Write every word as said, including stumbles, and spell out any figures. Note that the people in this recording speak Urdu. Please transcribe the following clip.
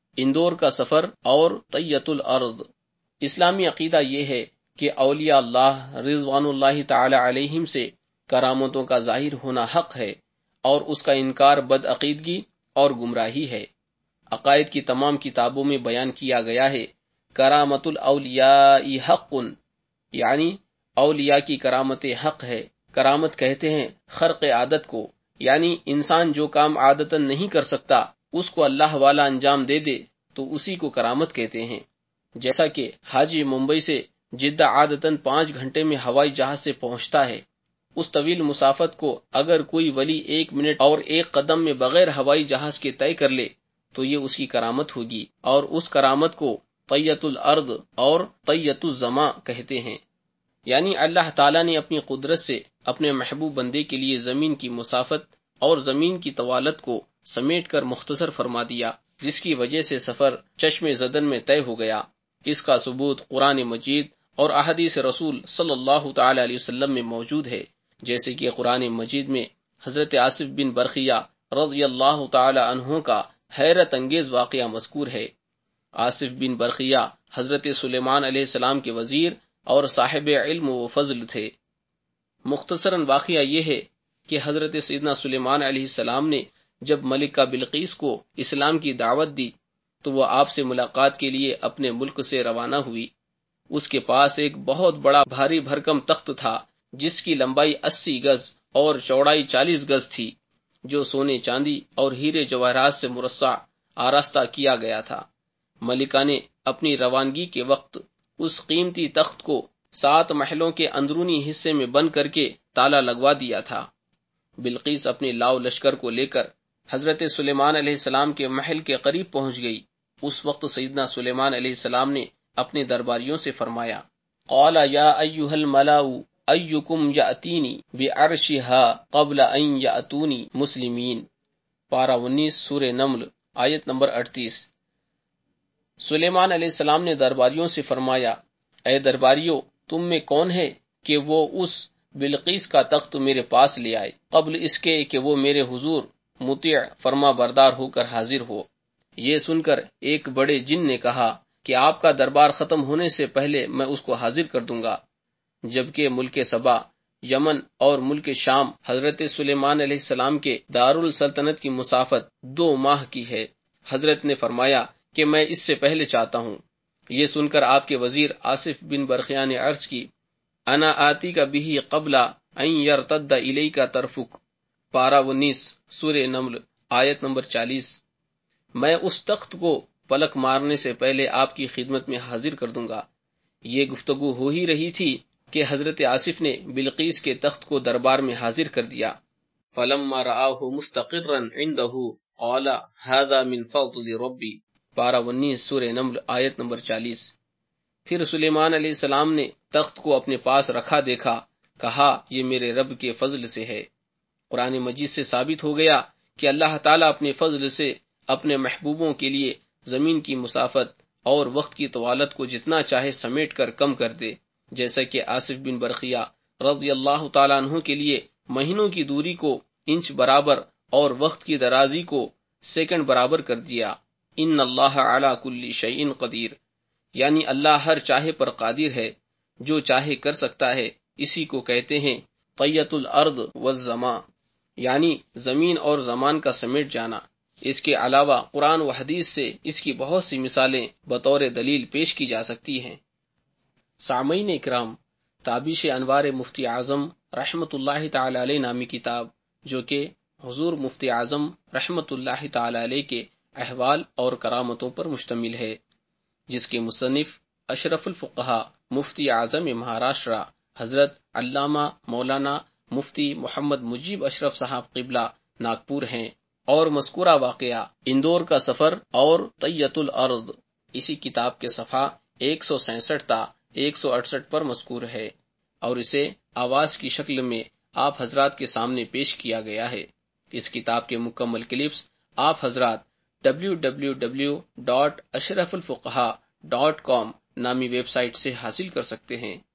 اندور کا سفر اور طیۃ الارض۔ اسلامی عقیدہ یہ ہے کہ اولیاء اللہ رضوان اللہ تعالی علیہم سے کرامتوں کا ظاہر ہونا حق ہے اور اس کا انکار بدعقیدگی اور گمراہی ہے۔ عقائد کی تمام کتابوں میں بیان کیا گیا ہے کرامت الاولیاء حق، یعنی اولیاء کی کرامت حق ہے۔ کرامت کہتے ہیں خرق عادت کو، یعنی انسان جو کام عادتاً نہیں کر سکتا اس کو اللہ والا انجام دے دے تو اسی کو کرامت کہتے ہیں۔ جیسا کہ حاجی ممبئی سے جدہ عادتاً پانچ گھنٹے میں ہوائی جہاز سے پہنچتا ہے، اس طویل مسافت کو اگر کوئی ولی ایک منٹ اور ایک قدم میں بغیر ہوائی جہاز کے طے کر لے تو یہ اس کی کرامت ہوگی، اور اس کرامت کو طیۃ الارض اور طیۃ الزماں کہتے ہیں۔ یعنی اللہ تعالیٰ نے اپنی قدرت سے اپنے محبوب بندے کے لیے زمین کی مسافت اور زمین کی طوالت کو سمیٹ کر مختصر فرما دیا، جس کی وجہ سے سفر چشم زدن میں طے ہو گیا۔ اس کا ثبوت قرآن مجید اور احادیث رسول صلی اللہ تعالی علیہ وسلم میں موجود ہے، جیسے کہ قرآن مجید میں حضرت آصف بن برقیہ رضی اللہ تعالی عنہ کا حیرت انگیز واقعہ مذکور ہے۔ آصف بن برقیہ حضرت سلیمان علیہ السلام کے وزیر اور صاحب علم و فضل تھے۔ مختصراً واقعہ یہ ہے کہ حضرت سیدنا سلیمان علیہ السلام نے جب ملکہ بلقیس کو اسلام کی دعوت دی تو وہ آپ سے ملاقات کے لیے اپنے ملک سے روانہ ہوئی۔ اس کے پاس ایک بہت بڑا بھاری بھرکم تخت تھا جس کی لمبائی اسی گز اور چوڑائی چالیس گز تھی، جو سونے چاندی اور ہیرے جواہرات سے مرصع آراستہ کیا گیا تھا۔ ملکہ نے اپنی روانگی کے وقت اس قیمتی تخت کو سات محلوں کے اندرونی حصے میں بند کر کے تالا لگوا دیا تھا۔ بلقیس اپنے لاؤ لشکر کو لے کر حضرت سلیمان علیہ السلام کے محل کے قریب پہنچ گئی۔ اس وقت سیدنا سلیمان علیہ السلام نے اپنے درباریوں سے فرمایا، قال یا ایھا الملأ ایکم یأتینی بعرشها قبل ان یأتونی مسلمین۔ پارہ انیس سورہ نمل آیت نمبر اڑتیس۔ سلیمان علیہ السلام نے درباریوں سے فرمایا، اے درباریوں، تم میں کون ہے کہ وہ اس بلقیس کا تخت میرے پاس لے آئے قبل اس کے کہ وہ میرے حضور مطیع فرما بردار ہو کر حاضر ہو۔ یہ سن کر ایک بڑے جن نے کہا کہ آپ کا دربار ختم ہونے سے پہلے میں اس کو حاضر کر دوں گا، جبکہ ملک سبا، یمن اور ملک شام حضرت سلیمان علیہ السلام کے دارالسلطنت کی مسافت دو ماہ کی ہے۔ حضرت نے فرمایا کہ میں اس سے پہلے چاہتا ہوں۔ یہ سن کر آپ کے وزیر آصف بن برقیہ نے عرض کی، انا آتی کا بھی قبل ان یرتد الیک طرفک۔ پارہ انیس سورہ نمل آیت نمبر چالیس۔ میں اس تخت کو پلک مارنے سے پہلے آپ کی خدمت میں حاضر کر دوں گا۔ یہ گفتگو ہو ہی رہی تھی کہ حضرت آصف نے بلقیس کے تخت کو دربار میں حاضر کر دیا۔ فلما رآہ مستقرا عنده قال هذا من فضل ربی۔ پارہ انیس سورہ نمل آیت نمبر چالیس۔ پھر سلیمان علیہ السلام نے تخت کو اپنے پاس رکھا دیکھا، کہا یہ میرے رب کے فضل سے ہے۔ قرآن مجید سے ثابت ہو گیا کہ اللہ تعالیٰ اپنے فضل سے اپنے محبوبوں کے لیے زمین کی مسافت اور وقت کی طوالت کو جتنا چاہے سمیٹ کر کم کر دے، جیسا کہ آصف بن برقیہ رضی اللہ تعالیٰ عنہ کے لیے مہینوں کی دوری کو انچ برابر اور وقت کی درازی کو سیکنڈ برابر کر دیا۔ ان اللہ علی کل شیء قدیر، یعنی اللہ ہر چاہے پر قادر ہے، جو چاہے کر سکتا ہے۔ اسی کو کہتے ہیں طیۃ الارض والزماں، یعنی زمین اور زمان کا سمیٹ جانا۔ اس کے علاوہ قرآن و حدیث سے اس کی بہت سی مثالیں بطور دلیل پیش کی جا سکتی ہیں۔ سامعین اکرام، تابش انوار مفتی اعظم رحمت اللہ تعالی علیہ نامی کتاب، جو کہ حضور مفتی اعظم رحمت اللہ تعالی علیہ کے احوال اور کرامتوں پر مشتمل ہے، جس کے مصنف اشرف الفقہاء مفتی اعظم مہاراشٹرا حضرت علامہ مولانا مفتی محمد مجیب اشرف صاحب قبلہ ناگپور ہیں، اور مذکورہ واقعہ اندور کا سفر اور طیۃ الارض اسی کتاب کے صفحہ ایک سو سینسٹھ تا ایک سو اڑسٹھ پر مذکور ہے، اور اسے آواز کی شکل میں آپ حضرات کے سامنے پیش کیا گیا ہے۔ اس کتاب کے مکمل کلپس آپ حضرات ڈبلیو ڈبلیو ڈبلیو ڈاٹ اشرف الفقہاء ڈاٹ کام نامی ویب سائٹ سے حاصل کر سکتے ہیں۔